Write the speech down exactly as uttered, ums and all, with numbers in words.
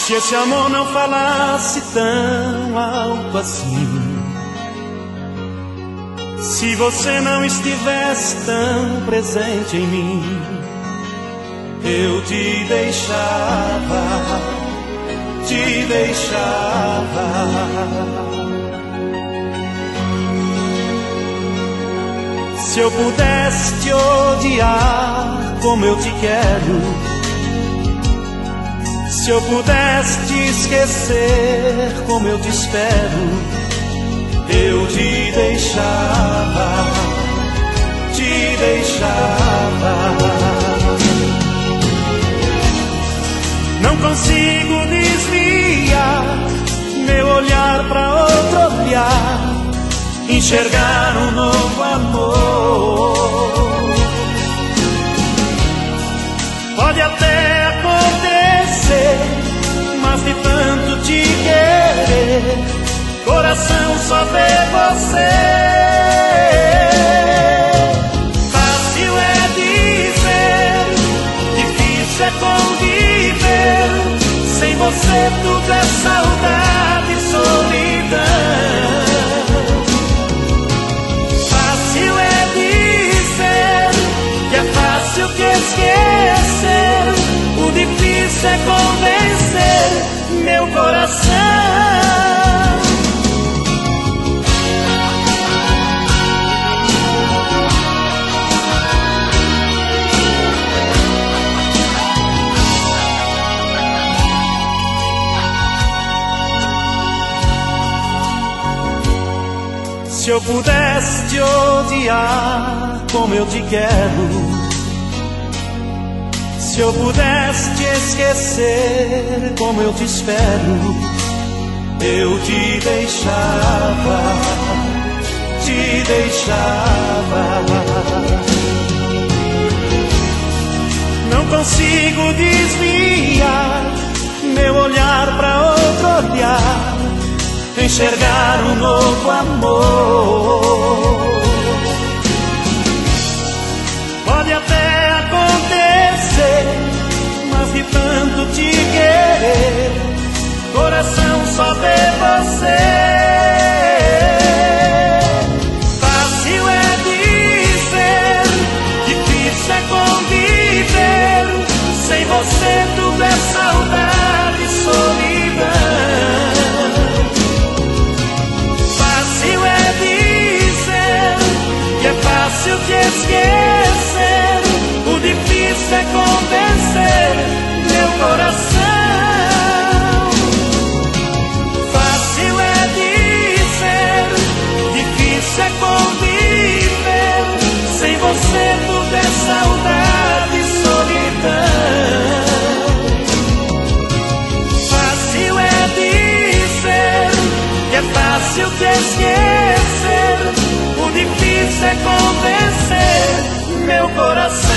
Se esse amor não falasse tão alto assim, se você não estivesse tão presente em mim, eu te deixava, te deixava. Se eu pudesse te odiar como eu te quero, se eu pudesse te esquecer como eu te espero, eu te deixava, te deixava. Não consigo desviar meu olhar pra outro olhar, enxergar um novo amor. Pode até acontecer, mas de tanto te querer, coração só vê você. Fácil é dizer, difícil é conviver, sem você tudo é saudade e solidão. Fácil é dizer que é fácil que esquecer, o difícil é convencer meu coração. Se eu pudesse te odiar como eu te quero, se eu pudesse te esquecer como eu te espero, eu te deixava, te deixava. Não consigo desviar meu olhar pra outro olhar, enxergar um novo amor. Pode até acontecer, mas de tanto te querer, coração só vê você. Fácil é dizer, difícil é conviver, sem você tudo é saudade e solidão. Fácil é dizer que é fácil te esquecer, o difícil é convencer meu coração. Fácil é dizer, difícil é conviver, sem você tudo é saudade e solidão. Fácil é dizer que é fácil te esquecer, o difícil é convencer meu coração.